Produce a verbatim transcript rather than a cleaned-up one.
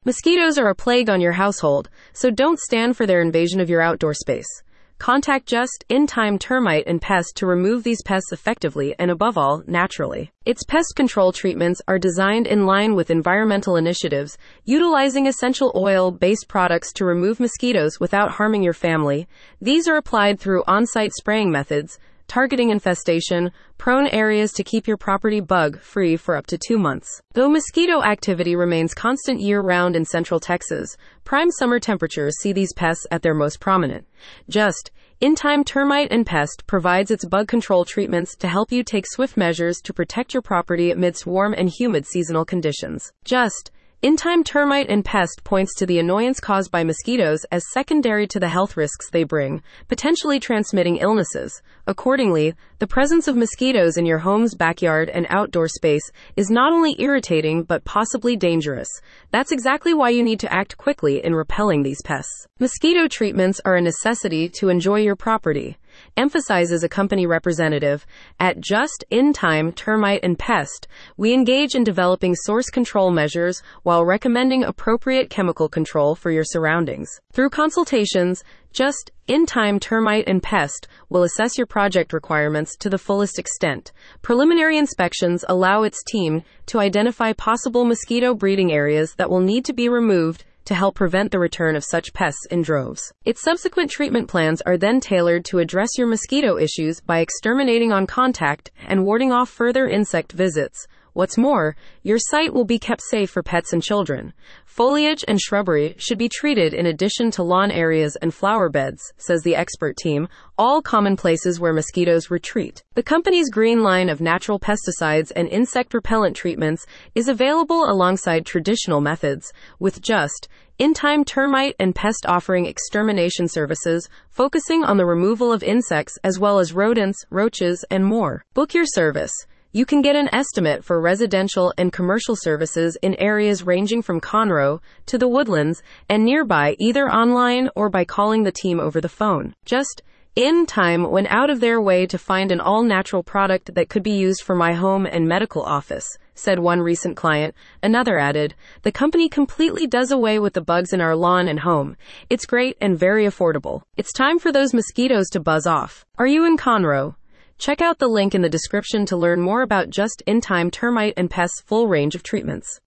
Mosquitoes are a plague on your household, so don't stand for their invasion of your outdoor space. Contact Just In Time Termite and Pest to remove these pests effectively and, above all, naturally. Its pest control treatments are designed in line with environmental initiatives, utilizing essential oil-based products to remove mosquitoes without harming your family. These are applied through on-site spraying methods, targeting infestation-prone areas to keep your property bug-free for up to two months. Though mosquito activity remains constant year-round in Central Texas, prime summer temperatures see these pests at their most prominent. Just In Time Termite and Pest provides its bug control treatments to help you take swift measures to protect your property amidst warm and humid seasonal conditions. Just In Time Termite and Pest points to the annoyance caused by mosquitoes as secondary to the health risks they bring, potentially transmitting illnesses. Accordingly, the presence of mosquitoes in your home's backyard and outdoor space is not only irritating but possibly dangerous. That's exactly why you need to act quickly in repelling these pests. Mosquito treatments are a necessity to enjoy your property, emphasizes a company representative. At Just In Time Termite and Pest, we engage in developing source control measures while recommending appropriate chemical control for your surroundings. Through consultations, Just In Time Termite and Pest will assess your project requirements to the fullest extent. Preliminary inspections allow its team to identify possible mosquito breeding areas that will need to be removed to help prevent the return of such pests in droves. Its subsequent treatment plans are then tailored to address your mosquito issues by exterminating on contact and warding off further insect visits. What's more, your site will be kept safe for pets and children. Foliage and shrubbery should be treated in addition to lawn areas and flower beds, says the expert team, all common places where mosquitoes retreat. The company's green line of natural pesticides and insect repellent treatments is available alongside traditional methods, with Just In Time Termite and Pest offering extermination services, focusing on the removal of insects as well as rodents, roaches, and more. Book your service. You can get an estimate for residential and commercial services in areas ranging from Conroe to the Woodlands and nearby, either online or by calling the team over the phone. Just In Time went out of their way to find an all-natural product that could be used for my home and medical office, said one recent client. Another added, the company completely does away with the bugs in our lawn and home. It's great and very affordable. It's time for those mosquitoes to buzz off. Are you in Conroe? Check out the link in the description to learn more about Just In Time Termite and Pest's full range of treatments.